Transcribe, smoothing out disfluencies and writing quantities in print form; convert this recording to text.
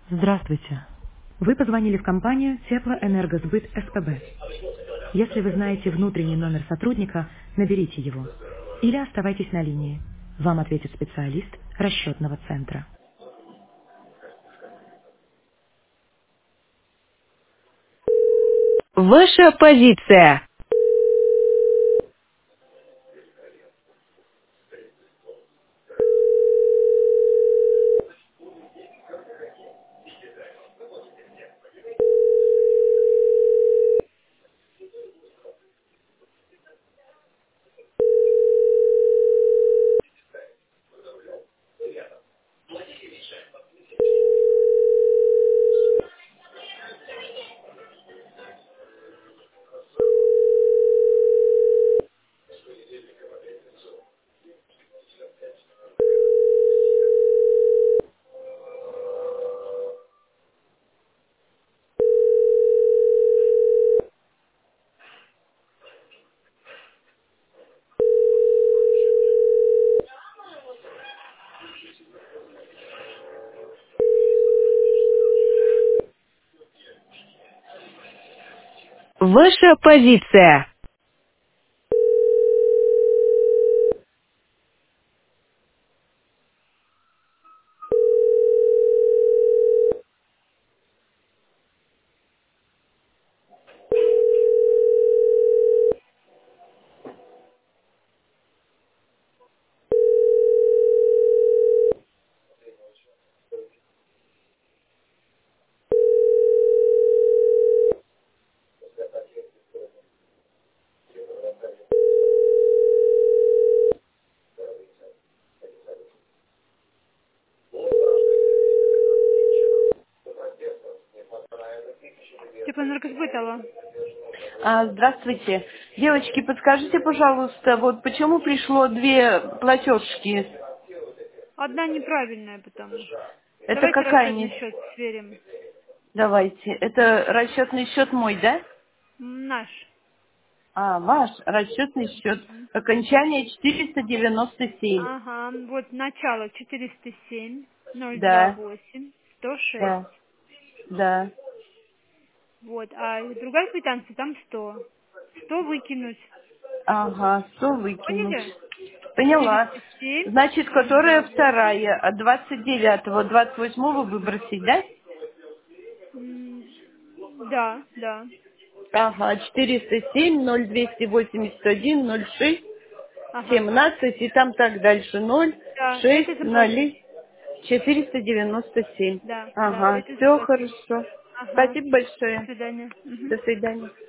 Здравствуйте. Вы позвонили в компанию Теплоэнергосбыт СПБ. Если вы знаете внутренний номер сотрудника, наберите его. Или оставайтесь на линии. Вам ответит специалист расчетного центра. Ваша позиция. Ваша позиция. Теплоэнергосбыт, алло. Здравствуйте. Девочки, подскажите, пожалуйста, вот почему пришло две платежки? Одна неправильная, потому. Это Давайте какая расчетный не... счет сверим. Давайте. Это расчетный счет мой, да? Наш. Ваш расчетный счет. Мгм. Окончание 497. Ага, вот начало 407, Да, 028, 106. да, да. Вот, а другая квитанция там 100. 100 выкинуть. Ага, 100 выкинуть. Поняли? Поняла. 407, Значит, которая 028. вторая, от 29-го, 28-го выбросить, да? Да, да. Ага, 407, 0281, 06, Ага. 17 и там так дальше. Да, 06, это заплатить. 0, 497. Да, да, Ага, это все заплатить. хорошо. Ага. Спасибо До большое. свидания. Мгм. До свидания.